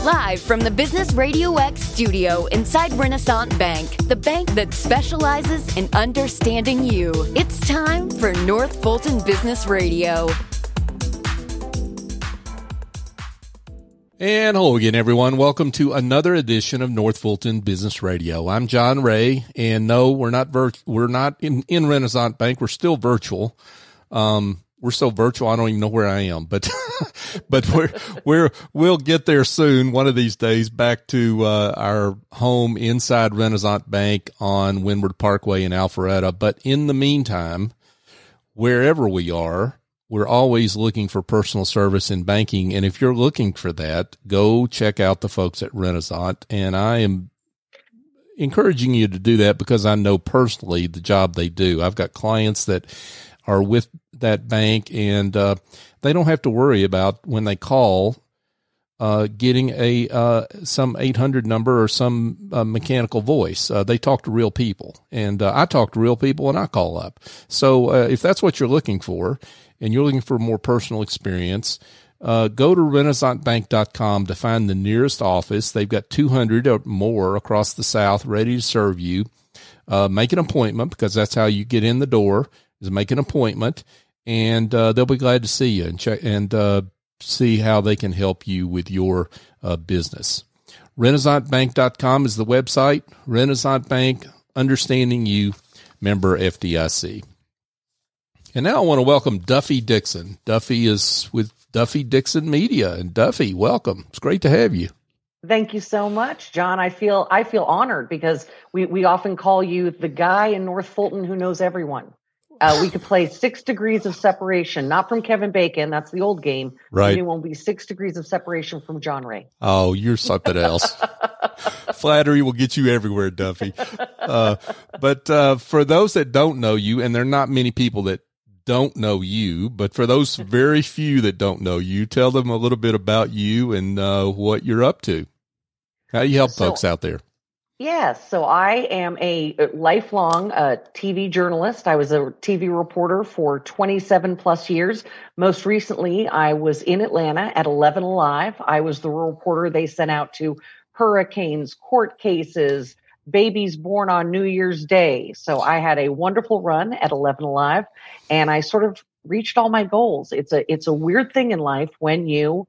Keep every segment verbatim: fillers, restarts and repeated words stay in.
Live from the Business Radio X studio inside Renaissance Bank, the bank that specializes in understanding you. It's time for North Fulton Business Radio. And hello again, everyone. Welcome to another edition of North Fulton Business Radio. I'm John Ray, and no, we're not vir- we're not in, in Renaissance Bank. We're still virtual. Um, we're so virtual, I don't even know where I am, but but we're we're we'll get there soon. One of these days, back to uh, our home inside Renaissance Bank on Windward Parkway in Alpharetta. But in the meantime, wherever we are, we're always looking for personal service in banking. And if you're looking for that, go check out the folks at Renaissance. And I am encouraging you to do that because I know personally the job they do. I've got clients that are with that bank, and uh, they don't have to worry about when they call uh, getting a uh, some eight hundred number or some uh, mechanical voice. Uh, they talk to real people, and uh, I talk to real people when I call up. So uh, if that's what you're looking for, and you're looking for more personal experience, uh, go to renaissance bank dot com to find the nearest office. They've got two hundred or more across the South ready to serve you. Uh, make an appointment, because that's how you get in the door, is make an appointment, and uh, they'll be glad to see you and check and uh, see how they can help you with your uh, business. renaissance bank dot com is the website. Renaissance Bank, understanding you, member F D I C. And now I want to welcome Duffy Dixon. Duffy is with Duffy Dixon Media. And Duffy, welcome. It's great to have you. Thank you so much, John. I feel I feel honored because we, we often call you the guy in North Fulton who knows everyone. Uh, we could play Six Degrees of Separation, not from Kevin Bacon. That's the old game. Right. The new one will be Six Degrees of Separation from John Ray. Oh, you're something else. Flattery will get you everywhere, Duffy. Uh, but uh, for those that don't know you, and there are not many people that don't know you, but for those very few that don't know you, tell them a little bit about you and uh, what you're up to. How do you help so, folks out there? Yes. So I am a lifelong uh, T V journalist. I was a T V reporter for twenty-seven plus years. Most recently, I was in Atlanta at eleven Alive. I was the reporter they sent out to hurricanes, court cases, babies born on New Year's Day. So I had a wonderful run at eleven Alive, and I sort of reached all my goals. It's a it's a weird thing in life when you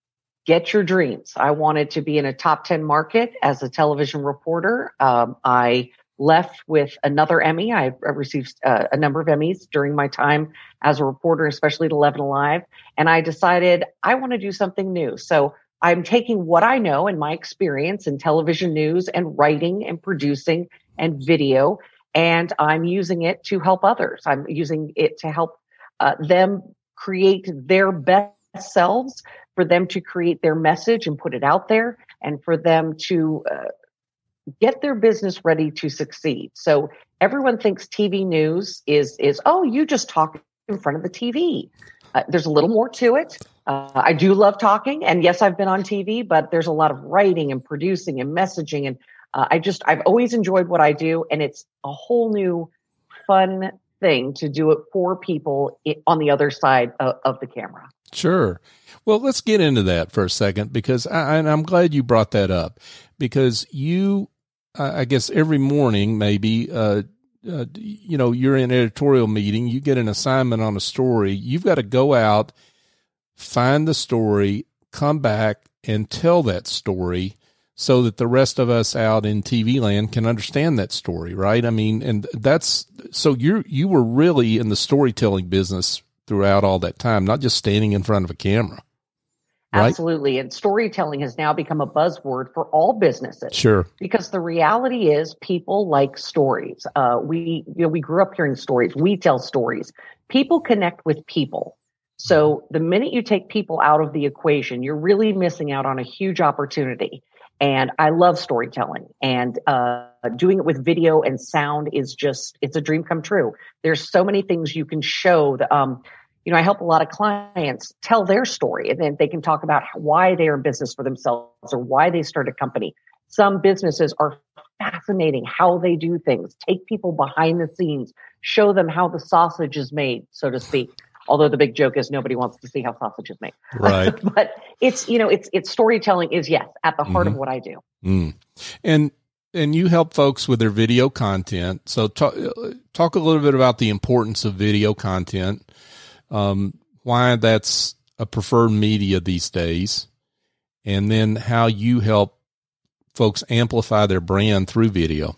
get your dreams. I wanted to be in a top ten market as a television reporter. Um, I left with another Emmy. I received uh, a number of Emmys during my time as a reporter, especially at eleven Alive. And I decided I want to do something new. So I'm taking what I know and my experience in television news and writing and producing and video, and I'm using it to help others. I'm using it to help uh, them create their best selves, for them to create their message and put it out there, and for them to uh, get their business ready to succeed. So everyone thinks T V news is, is oh, you just talk in front of the T V. Uh, there's a little more to it. Uh, I do love talking, and yes, I've been on T V, but there's a lot of writing and producing and messaging. And uh, I just, I've always enjoyed what I do, and it's a whole new fun thing to do it for people on the other side of, of the camera. Sure. Well, let's get into that for a second, because I, and I'm glad you brought that up, because you, I guess every morning, maybe, uh, uh, you know, you're in an editorial meeting, you get an assignment on a story, you've got to go out, find the story, come back and tell that story so that the rest of us out in T V land can understand that story. Right. I mean, and that's, so you you were really in the storytelling business throughout all that time, not just standing in front of a camera. Right? Absolutely. And storytelling has now become a buzzword for all businesses. Sure. Because the reality is people like stories. Uh, we, you know, we grew up hearing stories. We tell stories. People connect with people. So the minute you take people out of the equation, you're really missing out on a huge opportunity. And I love storytelling, and uh, doing it with video and sound is just, it's a dream come true. There's so many things you can show. The, um, you know, I help a lot of clients tell their story, and then they can talk about why they're in business for themselves or why they start a company. Some businesses are fascinating how they do things, take people behind the scenes, show them how the sausage is made, so to speak. Although the big joke is nobody wants to see how sausage is made. Right. But it's, you know, it's, it's storytelling is, yes, at the heart mm-hmm. of what I do. Mm. And, and you help folks with their video content. So talk, talk a little bit about the importance of video content, um, why that's a preferred media these days, and then how you help folks amplify their brand through video.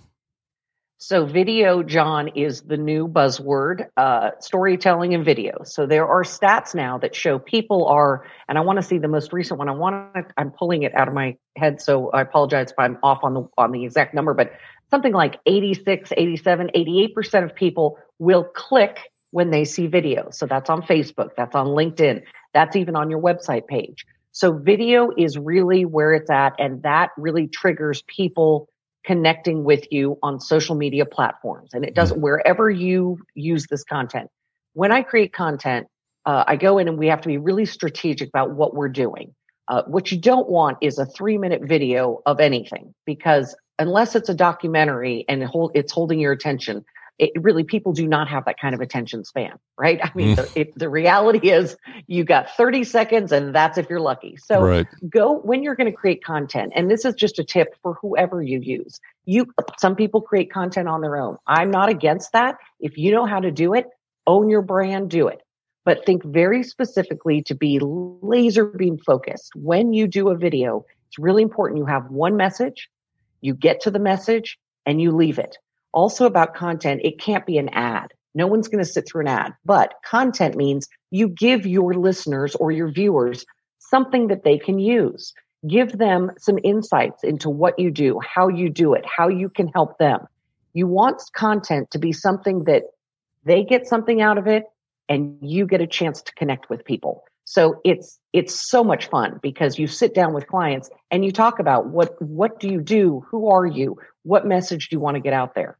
So video, John, is the new buzzword, uh, storytelling and video. So there are stats now that show people are, and I want to see the most recent one. I want to, I'm pulling it out of my head. So I apologize if I'm off on the, on the exact number, but something like eighty-six, eighty-seven, eighty-eight percent of people will click when they see video. So that's on Facebook. That's on LinkedIn. That's even on your website page. So video is really where it's at. And that really triggers people connecting with you on social media platforms. And it does wherever you use this content. When I create content, uh, I go in and we have to be really strategic about what we're doing. Uh, what you don't want is a three minute video of anything, because unless it's a documentary and it hold, it's holding your attention, it really, people do not have that kind of attention span, right? I mean, the, it, the reality is you got thirty seconds and that's if you're lucky. So right. Go when you're going to create content. And this is just a tip for whoever you use. You, some people create content on their own. I'm not against that. If you know how to do it, own your brand, do it. But think very specifically to be laser beam focused. When you do a video, it's really important you have one message, you get to the message, and you leave it. Also about content, it can't be an ad. No one's going to sit through an ad, but content means you give your listeners or your viewers something that they can use. Give them some insights into what you do, how you do it, how you can help them. You want content to be something that they get something out of it and you get a chance to connect with people. So it's, it's so much fun because you sit down with clients and you talk about what, what do you do? Who are you? What message do you want to get out there?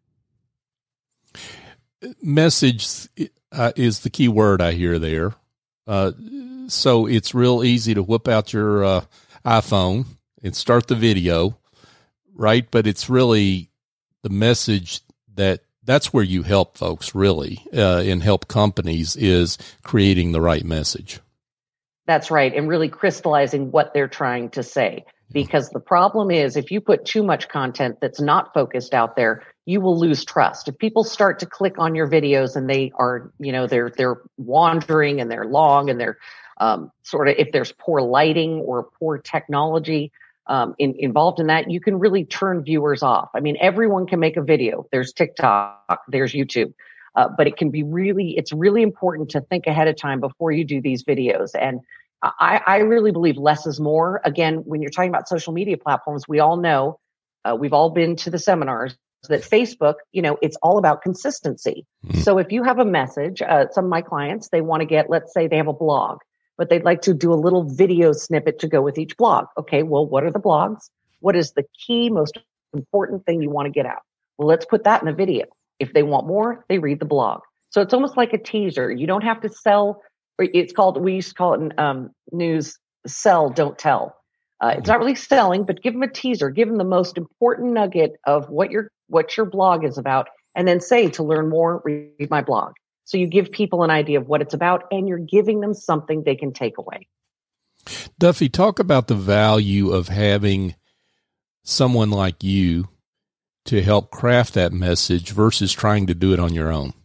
Message uh, is the key word I hear there. Uh, so it's real easy to whip out your uh, iPhone and start the video, right? But it's really the message that that's where you help folks really uh, and help companies is creating the right message. That's right. And really crystallizing what they're trying to say. Because the problem is if you put too much content that's not focused out there, you will lose trust. If people start to click on your videos and they are, you know, they're, they're wandering and they're long and they're um, sort of, if there's poor lighting or poor technology um, in, involved in that, you can really turn viewers off. I mean, everyone can make a video. There's TikTok, there's YouTube. Uh, but it can be really, it's really important to think ahead of time before you do these videos. And I, I really believe less is more. Again, when you're talking about social media platforms, we all know, uh, we've all been to the seminars that Facebook, you know, it's all about consistency. Mm-hmm. So if you have a message, uh, some of my clients, they want to get, let's say they have a blog, but they'd like to do a little video snippet to go with each blog. Okay, well, what are the blogs? What is the key, most important thing you want to get out? Well, let's put that in a video. If they want more, they read the blog. So it's almost like a teaser. You don't have to sell. It's called, we used to call it in um, news, sell, don't tell. Uh, it's not really selling, but give them a teaser. Give them the most important nugget of what your what your blog is about, and then say, to learn more, read my blog. So you give people an idea of what it's about, and you're giving them something they can take away. Duffy, talk about the value of having someone like you to help craft that message versus trying to do it on your own.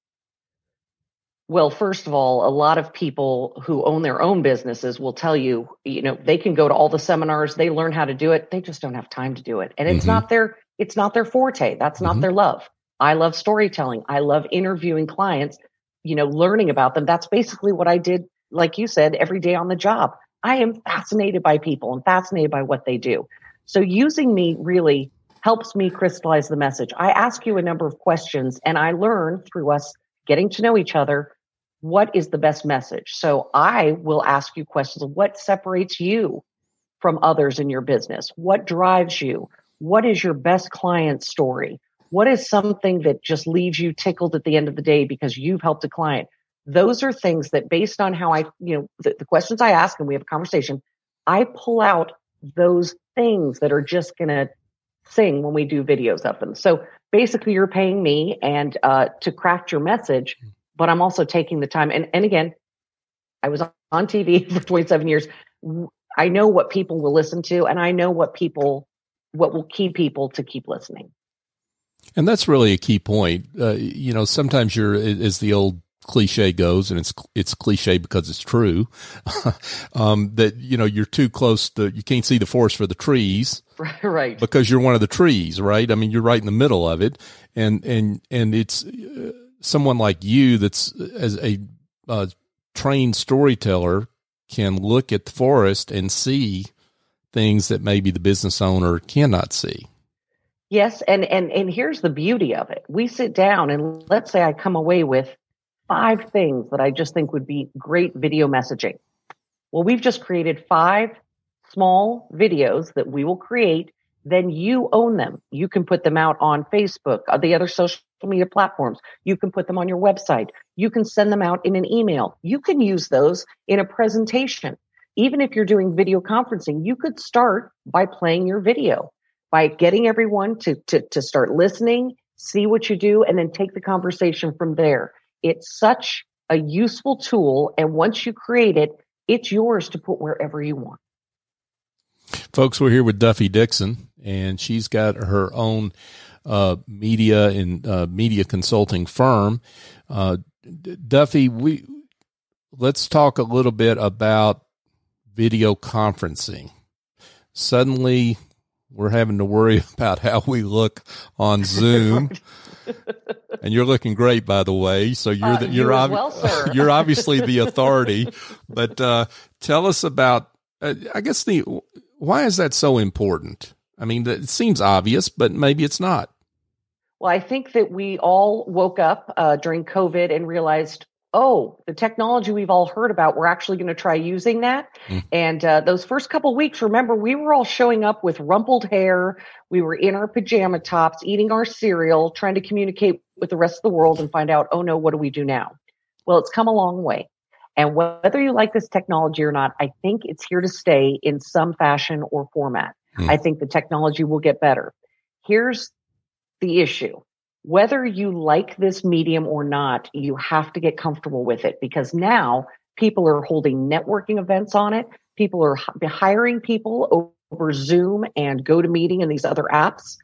Well, first of all, a lot of people who own their own businesses will tell you, you know, they can go to all the seminars, they learn how to do it. They just don't have time to do it. And it's mm-hmm. not their, it's not their forte. That's not mm-hmm. their love. I love storytelling. I love interviewing clients, you know, learning about them. That's basically what I did. Like you said, every day on the job, I am fascinated by people and fascinated by what they do. So using me really helps me crystallize the message. I ask you a number of questions and I learn through us getting to know each other what is the best message. So I will ask you questions of what separates you from others in your business? What drives you? What is your best client story? What is something that just leaves you tickled at the end of the day because you've helped a client? Those are things that based on how I, you know, the, the questions I ask and we have a conversation, I pull out those things that are just going to sing when we do videos of them. So basically you're paying me and uh, to craft your message. but I'm also taking the time. And, and again, I was on T V for twenty-seven years. I know what people will listen to, and I know what people, what will keep people to keep listening. And that's really a key point. Uh, you know, sometimes you're, as the old cliche goes, and it's it's cliche because it's true, um, that, you know, you're too close to, you can't see the forest for the trees. Right. Because you're one of the trees, right? I mean, you're right in the middle of it. And, and, and it's uh, someone like you that's as a uh, trained storyteller can look at the forest and see things that maybe the business owner cannot see. Yes. And, and, and here's the beauty of it. We sit down and let's say I come away with five things that I just think would be great video messaging. Well, we've just created five small videos that we will create. Then you own them. You can put them out on Facebook, uh, the other social media platforms. You can put them on your website. You can send them out in an email. You can use those in a presentation. Even if you're doing video conferencing, you could start by playing your video, by getting everyone to, to, to start listening, see what you do, and then take the conversation from there. It's such a useful tool. And once you create it, it's yours to put wherever you want. Folks, we're here with Duffy Dixon, and she's got her own uh, media and uh, media consulting firm. Uh, Duffy, we let's talk a little bit about video conferencing. Suddenly, we're having to worry about how we look on Zoom. And you're looking great, by the way. So you're the, uh, you're you ob- well, sir. you're obviously the authority. But uh, tell us about. Uh, I guess the why is that so important? I mean, it seems obvious, but maybe it's not. Well, I think that we all woke up uh, during COVID and realized, oh, the technology we've all heard about, we're actually going to try using that. Mm. And uh, those first couple of weeks, remember, we were all showing up with rumpled hair. We were in our pajama tops, eating our cereal, trying to communicate with the rest of the world and find out, oh, no, what do we do now? Well, it's come a long way. And whether you like this technology or not, I think it's here to stay in some fashion or format. Mm. I think the technology will get better. Here's the issue. Whether you like this medium or not, you have to get comfortable with it, because now people are holding networking events on it. People are hiring people over Zoom and GoToMeeting and these other apps.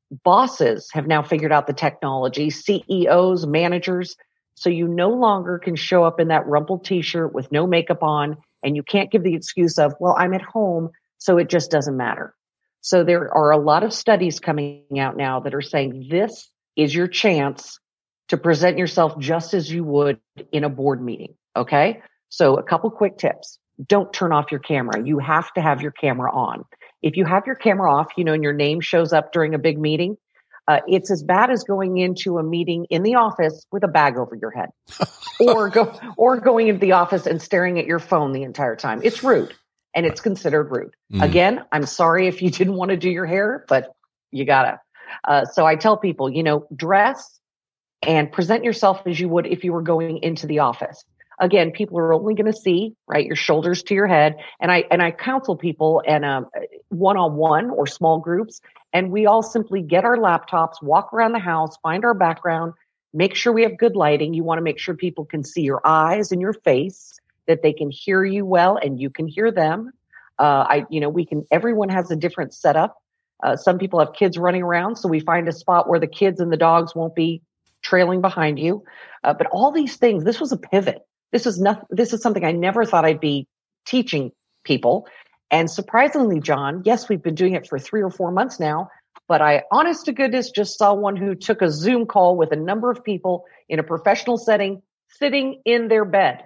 Bosses have now figured out the technology, C E Os, managers. So you no longer can show up in that rumpled t-shirt with no makeup on, and you can't give the excuse of, well, I'm at home, so it just doesn't matter. So there are a lot of studies coming out now that are saying this is your chance to present yourself just as you would in a board meeting. Okay. So a couple quick tips. Don't turn off your camera. You have to have your camera on. If you have your camera off, you know, and your name shows up during a big meeting, uh, it's as bad as going into a meeting in the office with a bag over your head or go, or going into the office and staring at your phone the entire time. It's rude and it's considered rude. Mm. Again, I'm sorry if you didn't want to do your hair, but you gotta. Uh, so I tell people, you know, dress and present yourself as you would if you were going into the office. Again, people are only going to see, right, your shoulders to your head. And I, and I counsel people and, um, one-on-one or small groups, and we all simply get our laptops, walk around the house, find our background, make sure we have good lighting. You want to make sure people can see your eyes and your face, that they can hear you well and you can hear them. Uh, I, you know, we can, everyone has a different setup. Uh, some people have kids running around, so we find a spot where the kids and the dogs won't be trailing behind you. Uh, but all these things, this was a pivot. This is not, this is something I never thought I'd be teaching people. And surprisingly, John, yes, we've been doing it for three or four months now, but I, honest to goodness, just saw one who took a Zoom call with a number of people in a professional setting, sitting in their bed.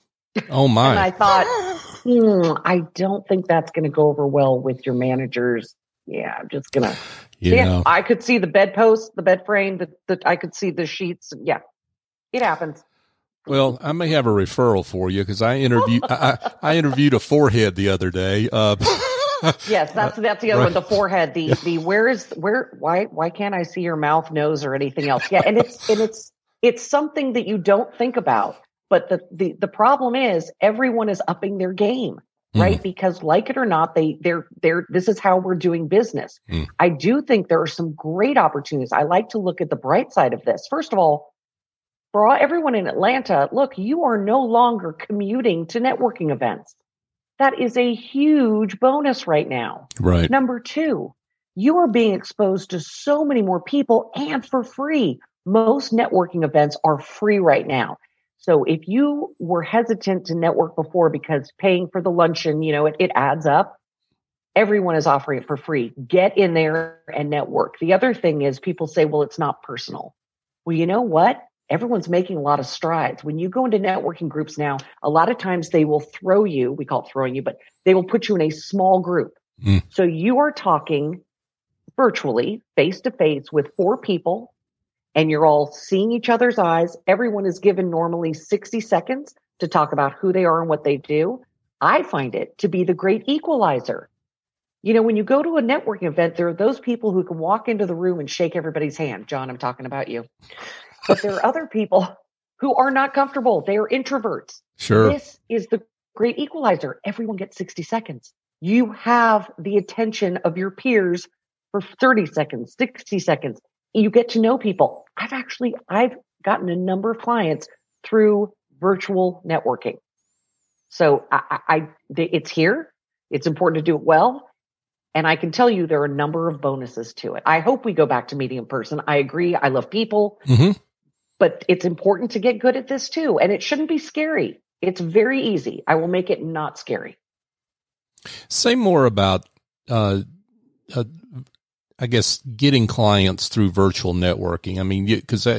Oh my. And I thought, hmm, I don't think that's going to go over well with your managers. Yeah, I'm just going to, yeah, I could see the bedpost, the bed frame, the, the, I could see the sheets. Yeah, it happens. Well, I may have a referral for you because I interviewed I, I interviewed a forehead the other day. Uh, yes, that's that's the other right. one. The forehead. The the where is where why why can't I see your mouth, nose, or anything else? Yeah, and it's and it's it's something that you don't think about. But the the the problem is everyone is upping their game, right? Mm. Because like it or not, they they're they're this is how we're doing business. Mm. I do think there are some great opportunities. I like to look at the bright side of this. First of all, For all, everyone in Atlanta, look, you are no longer commuting to networking events. That is a huge bonus right now. Right. Number two, you are being exposed to so many more people and for free. Most networking events are free right now. So if you were hesitant to network before because paying for the luncheon, you know, it, it adds up. Everyone is offering it for free. Get in there and network. The other thing is people say, well, it's not personal. Well, you know what? Everyone's making a lot of strides. When you go into networking groups now, a lot of times they will throw you, we call it throwing you, but they will put you in a small group. Mm. So you are talking virtually, face to face with four people, and you're all seeing each other's eyes. Everyone is given normally sixty seconds to talk about who they are and what they do. I find it to be the great equalizer. You know, when you go to a networking event, there are those people who can walk into the room and shake everybody's hand. John, I'm talking about you. But there are other people who are not comfortable. They are introverts. Sure. This is the great equalizer. Everyone gets sixty seconds. You have the attention of your peers for thirty seconds, sixty seconds. You get to know people. I've actually, I've gotten a number of clients through virtual networking. So I, I, it's here. It's important to do it well. And I can tell you there are a number of bonuses to it. I hope we go back to meeting in person. I agree. I love people, mm-hmm. but it's important to get good at this too. And it shouldn't be scary. It's very easy. I will make it not scary. Say more about, uh, uh I guess, getting clients through virtual networking. I mean, because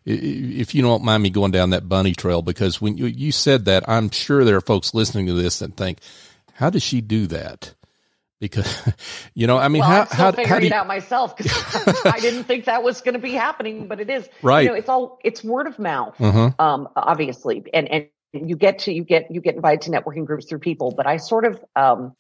if you don't mind me going down that bunny trail, because when you, you said that, I'm sure there are folks listening to this that think, how does she do that? Because, you know, I mean, well, how, I'm still how, figuring how do you, it out myself, because I didn't think that was going to be happening, but it is. Right. You know, it's all, it's word of mouth, uh-huh. um, obviously. And, and you get to, you get, you get invited to networking groups through people, but I sort of, um,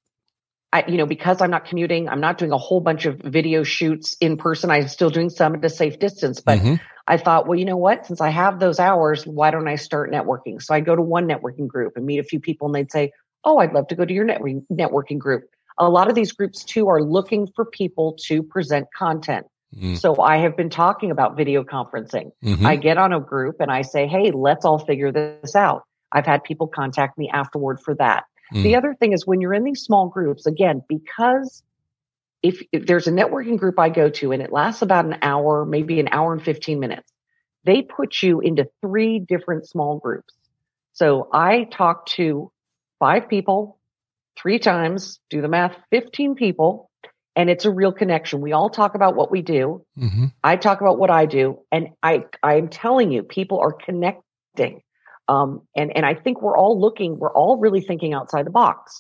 I, you know, because I'm not commuting, I'm not doing a whole bunch of video shoots in person. I'm still doing some at a safe distance, but mm-hmm. I thought, well, you know what, since I have those hours, why don't I start networking? So I go to one networking group and meet a few people, and they'd say, oh, I'd love to go to your networking networking group. A lot of these groups too are looking for people to present content. Mm-hmm. So I have been talking about video conferencing. Mm-hmm. I get on a group and I say, hey, let's all figure this out. I've had people contact me afterward for that. Mm. The other thing is when you're in these small groups, again, because if, if there's a networking group I go to and it lasts about an hour, maybe an hour and fifteen minutes, they put you into three different small groups. So I talk to five people three times, do the math, fifteen people, and it's a real connection. We all talk about what we do. Mm-hmm. I talk about what I do, and I, I'm telling you, people are connecting. Um, and, and I think we're all looking, we're all really thinking outside the box.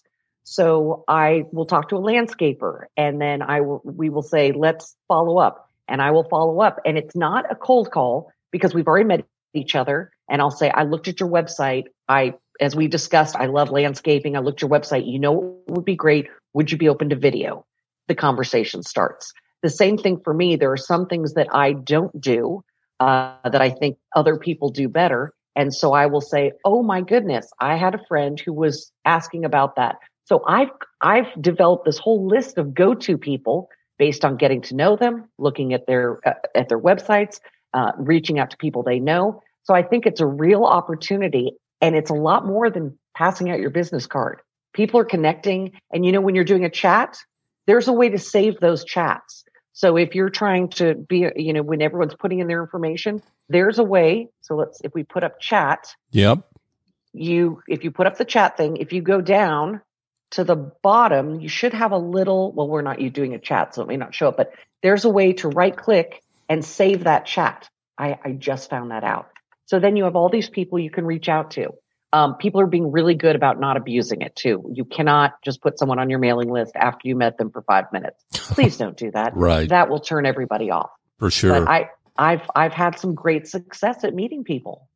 So I will talk to a landscaper, and then I will, we will say, let's follow up, and I will follow up. And it's not a cold call because we've already met each other. And I'll say, I looked at your website. I, as we discussed, I love landscaping. I looked at your website. You know what would be great? Would you be open to video? The conversation starts. The same thing for me. There are some things that I don't do, uh, that I think other people do better. And so I will say, oh my goodness, I had a friend who was asking about that. So I've, I've developed this whole list of go-to people based on getting to know them, looking at their, uh, at their websites, uh, reaching out to people they know. So I think it's a real opportunity, and it's a lot more than passing out your business card. People are connecting. And you know, when you're doing a chat, there's a way to save those chats. So if you're trying to be, you know, when everyone's putting in their information, there's a way. So let's, if we put up chat, yep. You, if you put up the chat thing, if you go down to the bottom, you should have a little, well, we're not you doing a chat, so it may not show up, but there's a way to right click and save that chat. I, I just found that out. So then you have all these people you can reach out to. Um, people are being really good about not abusing it too. You cannot just put someone on your mailing list after you met them for five minutes. Please don't do that. Right. That will turn everybody off. For sure. But I, I've, I've had some great success at meeting people.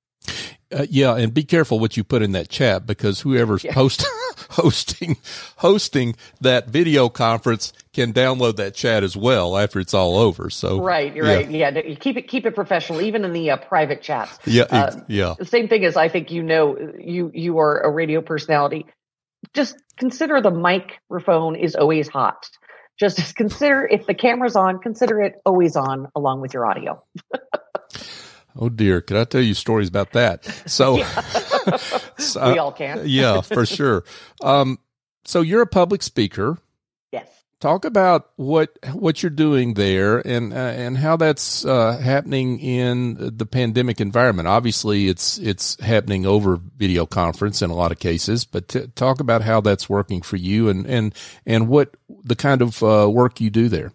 Uh, yeah. And be careful what you put in that chat, because whoever's yeah. post, hosting, hosting that video conference can download that chat as well after it's all over. So, right. You're yeah. right. Yeah. You keep it, keep it professional, even in the uh, private chats. Yeah. Uh, yeah. The same thing as I think, you know, you, you are a radio personality. Just consider the microphone is always hot. Just consider if the camera's on, consider it always on along with your audio. Oh dear. Could I tell you stories about that? So, we all can. Yeah, for sure. Um, so you're a public speaker. Yes. Talk about what what you're doing there and uh, and how that's uh, happening in the pandemic environment. Obviously, it's it's happening over video conference in a lot of cases, but t- talk about how that's working for you and and and what the kind of uh, work you do there.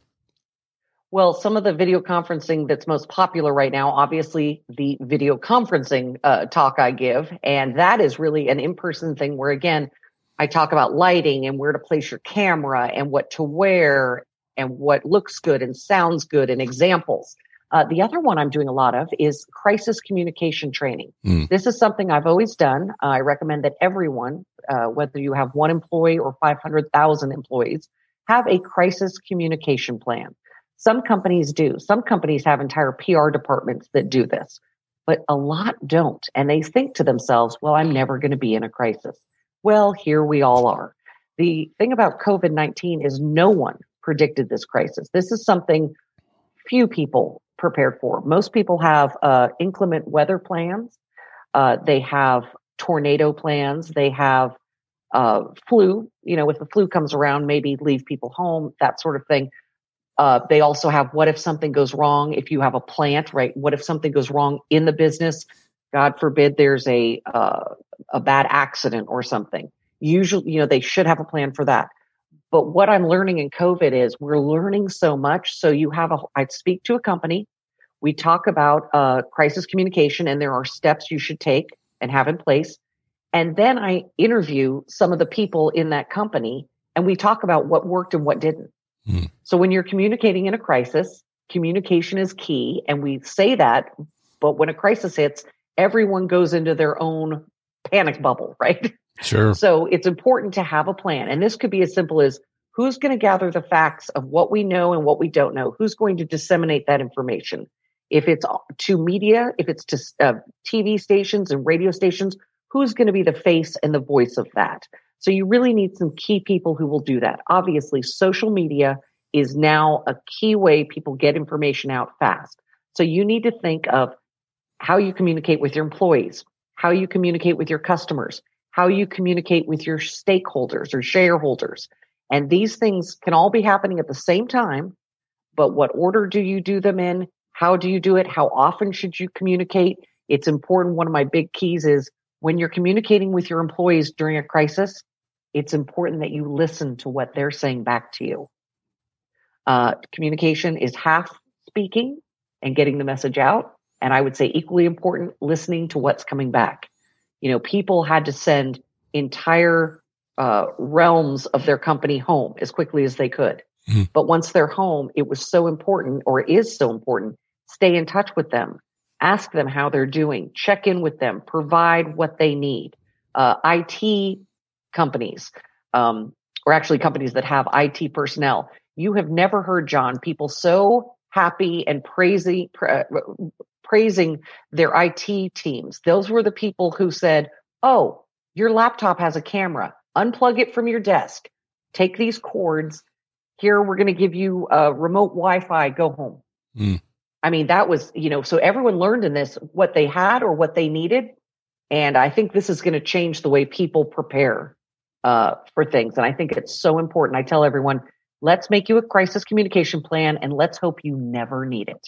Well, some of the video conferencing that's most popular right now, obviously the video conferencing uh, talk I give, and that is really an in-person thing where, again, I talk about lighting and where to place your camera and what to wear and what looks good and sounds good and examples. Uh, the other one I'm doing a lot of is crisis communication training. Mm. This is something I've always done. Uh, I recommend that everyone, uh, whether you have one employee or five hundred thousand employees, have a crisis communication plan. Some companies do. Some companies have entire P R departments that do this, but a lot don't. And they think to themselves, well, I'm never going to be in a crisis. Well, here we all are. The thing about COVID nineteen is no one predicted this crisis. This is something few people prepared for. Most people have uh, inclement weather plans. Uh, they have tornado plans. They have uh, flu. You know, if the flu comes around, maybe leave people home, that sort of thing. Uh, they also have, what if something goes wrong? If you have a plant, right? What if something goes wrong in the business? God forbid there's a, uh, a bad accident or something. Usually, you know, they should have a plan for that. But what I'm learning in COVID is we're learning so much. So you have a, I speak to a company. We talk about, uh, crisis communication, and there are steps you should take and have in place. And then I interview some of the people in that company, and we talk about what worked and what didn't. Mm. So when you're communicating in a crisis, communication is key. And we say that, but when a crisis hits, everyone goes into their own panic bubble, right? Sure. So it's important to have a plan. And this could be as simple as who's going to gather the facts of what we know and what we don't know? Who's going to disseminate that information? If it's to media, if it's to uh, T V stations and radio stations, who's going to be the face and the voice of that? So you really need some key people who will do that. Obviously, social media is now a key way people get information out fast. So you need to think of how you communicate with your employees, how you communicate with your customers, how you communicate with your stakeholders or shareholders. And these things can all be happening at the same time, but what order do you do them in? How do you do it? How often should you communicate? It's important. One of my big keys is when you're communicating with your employees during a crisis, it's important that you listen to what they're saying back to you. Uh, communication is half speaking and getting the message out. And I would say equally important, listening to what's coming back. You know, people had to send entire uh, realms of their company home as quickly as they could. Mm-hmm. But once they're home, it was so important, or it is so important, stay in touch with them, ask them how they're doing, check in with them, provide what they need. Uh, I T companies, um, or actually companies that have I T personnel. You have never heard, John, people so happy and praising, pra- praising their I T teams. Those were the people who said, oh, your laptop has a camera. Unplug it from your desk. Take these cords. Here, we're going to give you a remote Wi-Fi. Go home. Mm. I mean, that was, you know, so everyone learned in this what they had or what they needed. And I think this is going to change the way people prepare uh, for things. And I think it's so important. I tell everyone, let's make you a crisis communication plan, and let's hope you never need it.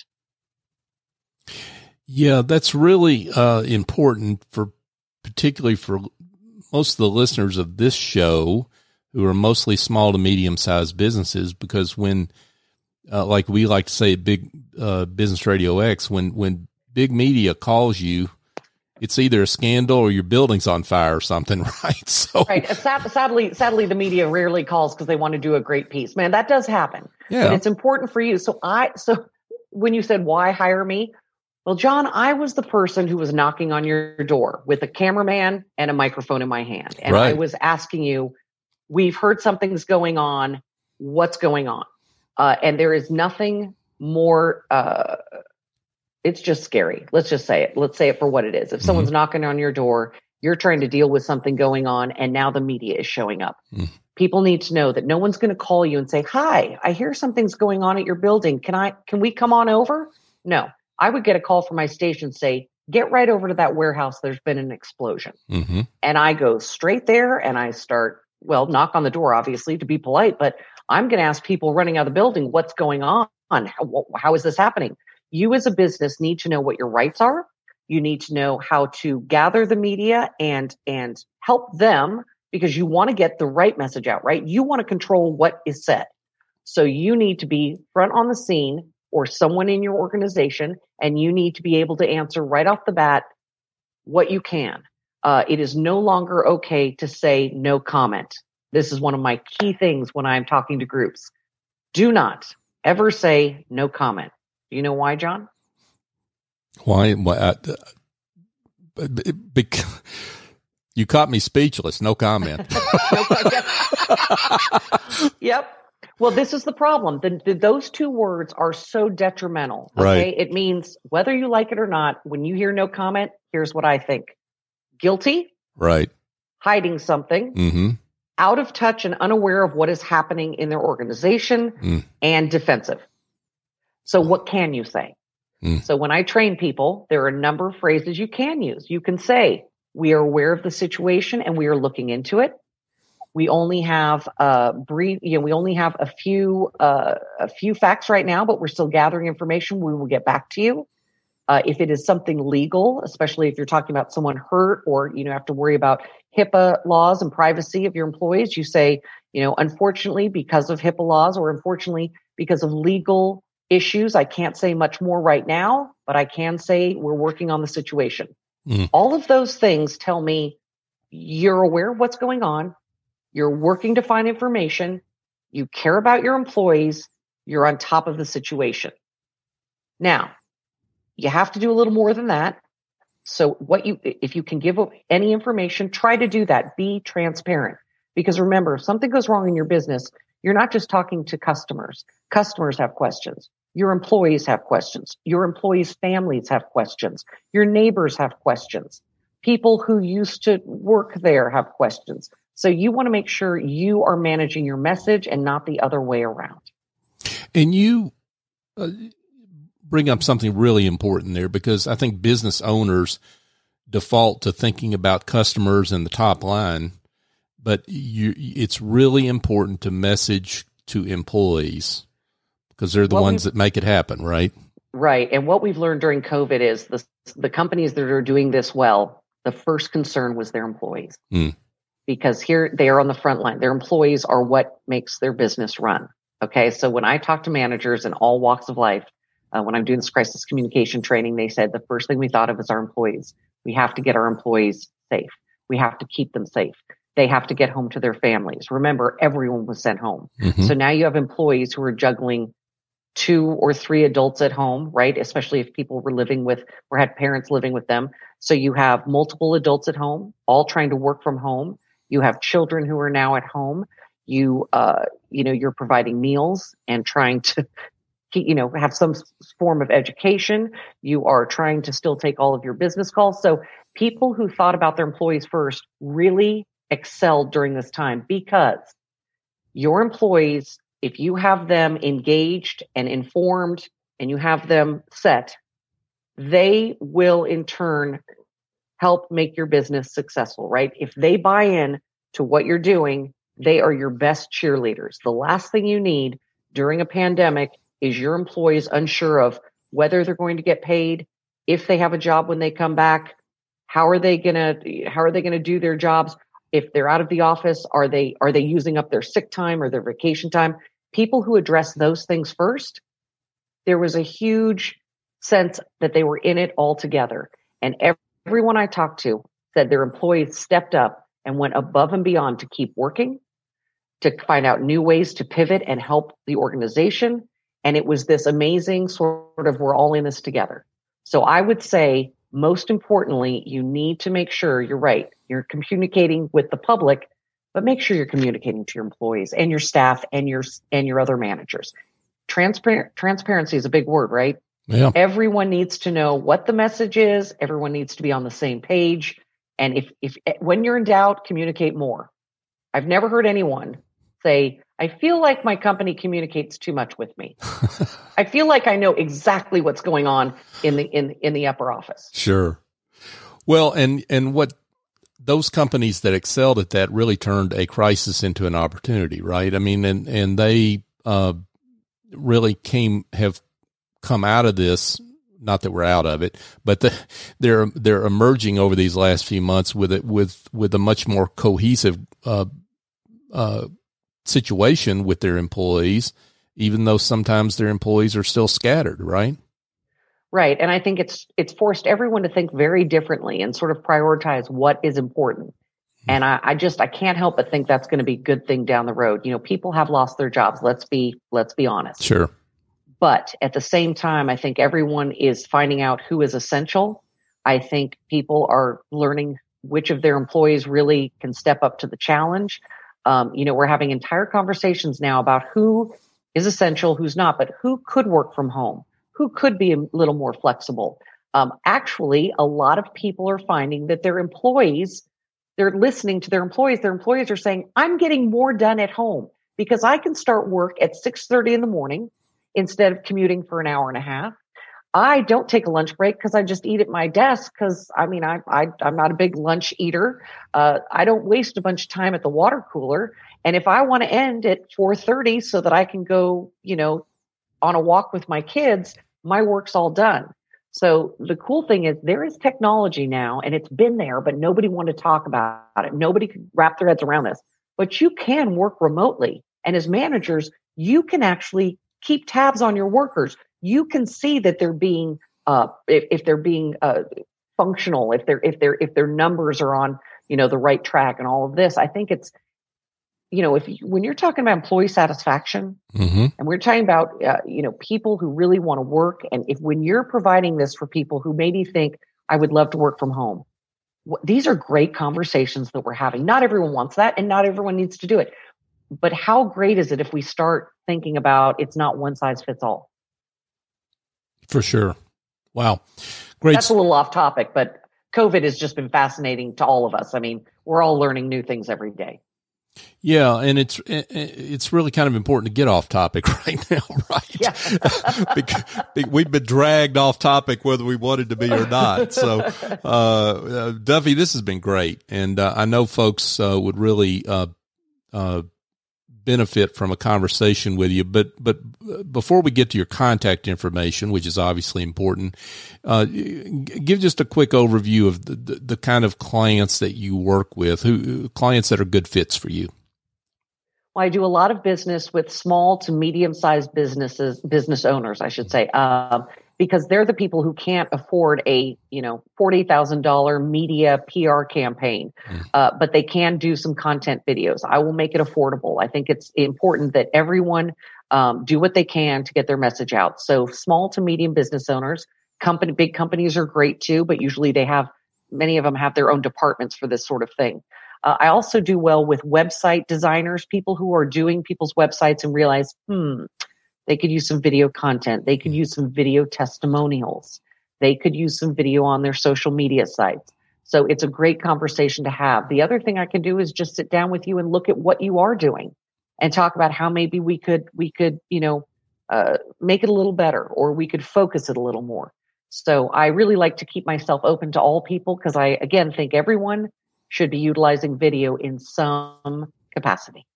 Yeah, that's really uh, important for particularly for most of the listeners of this show who are mostly small to medium sized businesses, because when, uh, like we like to say at Big uh, Business Radio X, when, when big media calls you, it's either a scandal or your building's on fire or something, right? So, right. Sad, sadly, sadly, the media rarely calls because they want to do a great piece. Man, that does happen. Yeah. But it's important for you. So I, so when you said, why hire me? Well, John, I was the person who was knocking on your door with a cameraman and a microphone in my hand. And right. I was asking you, we've heard something's going on. What's going on? Uh, and there is nothing more, uh, it's just scary. Let's just say it. Let's say it for what it is. If mm-hmm. someone's knocking on your door, you're trying to deal with something going on, and now the media is showing up. Mm. People need to know that no one's going to call you and say, hi, I hear something's going on at your building. Can I, can we come on over? No, I would get a call from my station say, get right over to that warehouse. There's been an explosion. Mm-hmm. And I go straight there and I start, well, knock on the door, obviously, to be polite, but I'm going to ask people running out of the building, what's going on? How, how is this happening? You as a business need to know what your rights are. You need to know how to gather the media and, and help them, because you want to get the right message out, right? You want to control what is said. So you need to be front on the scene, or someone in your organization, and you need to be able to answer right off the bat what you can. Uh, it is no longer okay to say no comment. This is one of my key things when I'm talking to groups. Do not ever say no comment. Do you know why, John? Why? why uh, because you caught me speechless. No comment. Yep. Well, this is the problem. The, the, those two words are so detrimental. Okay? Right. It means whether you like it or not, when you hear no comment, here's what I think. Guilty. Right. Hiding something. Mm-hmm. Out of touch and unaware of what is happening in their organization, mm. and defensive. So what can you say? Mm. So when I train people, there are a number of phrases you can use. You can say, we are aware of the situation and we are looking into it. We only have uh brief, you know, we only have a few uh a few facts right now, but we're still gathering information. We will get back to you. Uh, if it is something legal, especially if you're talking about someone hurt, or, you know, have to worry about HIPAA laws and privacy of your employees, you say, you know, unfortunately, because of HIPAA laws, or unfortunately, because of legal issues, I can't say much more right now, but I can say we're working on the situation. Mm. All of those things tell me you're aware of what's going on. You're working to find information. You care about your employees. You're on top of the situation. Now, you have to do a little more than that. So what you, if you can give any information, try to do that. Be transparent. Because remember, if something goes wrong in your business, you're not just talking to customers. Customers have questions. Your employees have questions. Your employees' families have questions. Your neighbors have questions. People who used to work there have questions. So you want to make sure you are managing your message and not the other way around. And you uh, bring up something really important there, because I think business owners default to thinking about customers and the top line, but you, it's really important to message to employees, because they're the what ones that make it happen, right? Right. And what we've learned during COVID is the, the companies that are doing this well, the first concern was their employees. Mm. Because here they are on the front line. Their employees are what makes their business run. Okay. So when I talk to managers in all walks of life, uh, when I'm doing this crisis communication training, they said the first thing we thought of is our employees. We have to get our employees safe. We have to keep them safe. They have to get home to their families. Remember, everyone was sent home. Mm-hmm. So now you have employees who are juggling two or three adults at home, right? Especially if people were living with or had parents living with them. So you have multiple adults at home, all trying to work from home. You have children who are now at home. You, uh, you know, you're providing meals and trying to, you know, have some form of education. You are trying to still take all of your business calls. So people who thought about their employees first really excelled during this time, because your employees, if you have them engaged and informed and you have them set, they will in turn help make your business successful, right? If they buy in to what you're doing, they are your best cheerleaders. The last thing you need during a pandemic is your employees unsure of whether they're going to get paid, if they have a job when they come back, how are they going to, how are they going to do their jobs? If they're out of the office, are they, are they using up their sick time or their vacation time? People who address those things first, there was a huge sense that they were in it all together. And every Everyone I talked to said their employees stepped up and went above and beyond to keep working, to find out new ways to pivot and help the organization. And it was this amazing sort of, we're all in this together. So I would say, most importantly, you need to make sure, you're right, you're communicating with the public, but make sure you're communicating to your employees and your staff and your, and your other managers. Transparent, transparency is a big word, right? Yeah. Everyone needs to know what the message is. Everyone needs to be on the same page. And if, if, when you're in doubt, communicate more. I've never heard anyone say, I feel like my company communicates too much with me. I feel like I know exactly what's going on in the in in the upper office. Sure. Well, and and what those companies that excelled at that really turned a crisis into an opportunity, right? I mean, and and they uh, really came have come out of this. Not that we're out of it, but the, they're they're emerging over these last few months with it with with a much more cohesive uh, uh, situation with their employees, even though sometimes their employees are still scattered, right? Right, and I think it's it's forced everyone to think very differently and sort of prioritize what is important. Mm-hmm. And I, I just I can't help but think that's going to be a good thing down the road. You know, people have lost their jobs. Let's be let's be honest. Sure. But at the same time, I think everyone is finding out who is essential. I think people are learning which of their employees really can step up to the challenge. Um, you know, we're having entire conversations now about who is essential, who's not, but who could work from home, who could be a little more flexible. Um, actually, a lot of people are finding that their employees, they're listening to their employees. Their employees are saying, I'm getting more done at home because I can start work at six thirty in the morning. Instead of commuting for an hour and a half. I don't take a lunch break because I just eat at my desk because, I mean, I, I, I'm not a big lunch eater. Uh, I don't waste a bunch of time at the water cooler. And if I want to end at four thirty so that I can go, you know, on a walk with my kids, my work's all done. So the cool thing is there is technology now, and it's been there, but nobody wanted to talk about it. Nobody could wrap their heads around this. But you can work remotely. And as managers, you can actually keep tabs on your workers. You can see that they're being, uh, if, if they're being uh, functional, if they're if they're if their numbers are on, you know, the right track, and all of this. I think it's, you know, if you, when you're talking about employee satisfaction, mm-hmm. and we're talking about, uh, you know, people who really want to work, and if when you're providing this for people who maybe think I would love to work from home, wh- these are great conversations that we're having. Not everyone wants that, and not everyone needs to do it. But how great is it if we start thinking about it's not one size fits all? For sure. Wow. Great. That's a little off topic, but COVID has just been fascinating to all of us. I mean, we're all learning new things every day. Yeah, and it's it's really kind of important to get off topic right now, right? Yeah. because we've been dragged off topic whether we wanted to be or not. So, uh, Duffy, this has been great, and uh, I know folks uh, would really uh, uh, benefit from a conversation with you. But but before we get to your contact information, which is obviously important, uh, give just a quick overview of the, the, the kind of clients that you work with, who clients that are good fits for you. Well, I do a lot of business with small to medium-sized businesses, business owners, I should say, um, because they're the people who can't afford a, you know, forty thousand dollars media P R campaign, mm. uh, but they can do some content videos. I will make it affordable. I think it's important that everyone um, do what they can to get their message out. So small to medium business owners, company, big companies are great too, but usually they have, many of them have their own departments for this sort of thing. Uh, I also do well with website designers, people who are doing people's websites and realize, hmm, they could use some video content. They could use some video testimonials. They could use some video on their social media sites. So it's a great conversation to have. The other thing I can do is just sit down with you and look at what you are doing and talk about how maybe we could, we could, you know, uh, make it a little better, or we could focus it a little more. So I really like to keep myself open to all people because I, again, think everyone should be utilizing video in some capacity.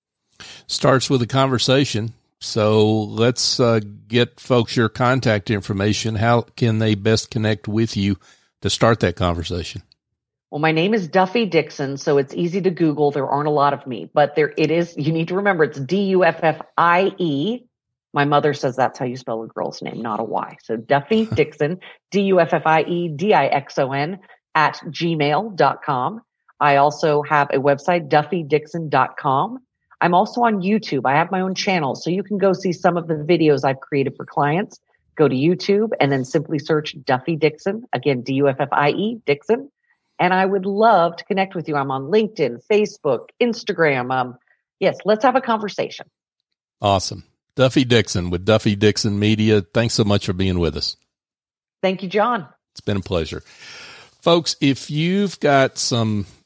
Starts with a conversation. So let's uh, get folks your contact information. How can they best connect with you to start that conversation? Well, my name is Duffy Dixon, so it's easy to Google. There aren't a lot of me, but there it is. You need to remember it's D U F F I E. My mother says that's how you spell a girl's name, not a Y. So Duffy Dixon, D U F F I E D I X O N at gmail dot com. I also have a website, duffy dixon dot com. I'm also on YouTube. I have my own channel, so you can go see some of the videos I've created for clients. Go to YouTube and then simply search Duffy Dixon. Again, D U F F I E, Dixon. And I would love to connect with you. I'm on LinkedIn, Facebook, Instagram. Um, yes, let's have a conversation. Awesome. Duffy Dixon with Duffy Dixon Media. Thanks so much for being with us. Thank you, John. It's been a pleasure. Folks, if you've got some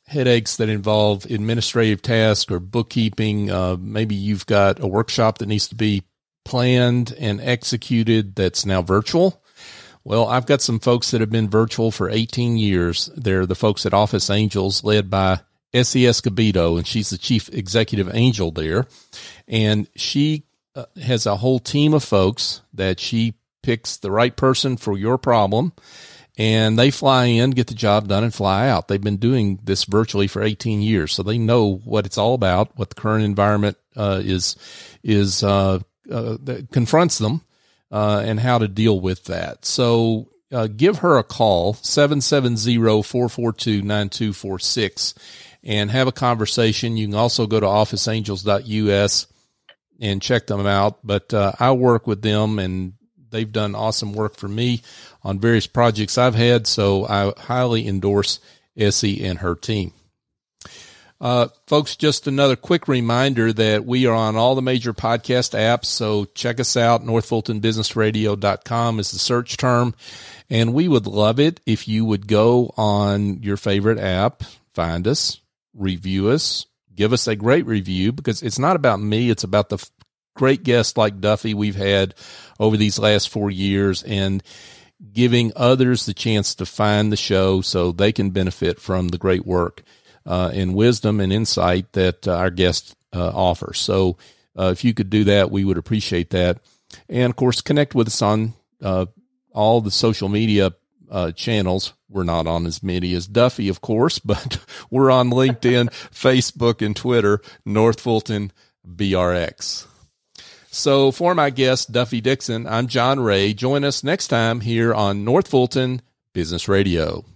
headaches that involve administrative tasks or bookkeeping. Uh, maybe you've got a workshop that needs to be planned and executed that's now virtual. Well, I've got some folks that have been virtual for eighteen years. They're the folks at Office Angels, led by Essie Escobedo, and she's the chief executive angel there. And she uh, has a whole team of folks that she picks the right person for your problem, and they fly in, get the job done, and fly out. They've been doing this virtually for eighteen years, so they know what it's all about, what the current environment uh, is is uh, uh, that confronts them, uh, and how to deal with that. So uh, give her a call, seven seven zero, four four two, nine two four six, and have a conversation. You can also go to office angels dot U S and check them out. But uh, I work with them, and they've done awesome work for me on various projects I've had, so I highly endorse Essie and her team. Uh, folks, just another quick reminder that we are on all the major podcast apps, so check us out. north fulton business radio dot com is the search term, and we would love it if you would go on your favorite app, find us, review us, give us a great review, because it's not about me, it's about the great guests like Duffy we've had over these last four years and giving others the chance to find the show so they can benefit from the great work uh, and wisdom and insight that uh, our guests uh, offer. So uh, if you could do that, we would appreciate that. And, of course, connect with us on uh, all the social media uh, channels. We're not on as many as Duffy, of course, but we're on LinkedIn, Facebook, and Twitter, North Fulton B R X. So for my guest, Duffy Dixon, I'm John Ray. Join us next time here on North Fulton Business Radio.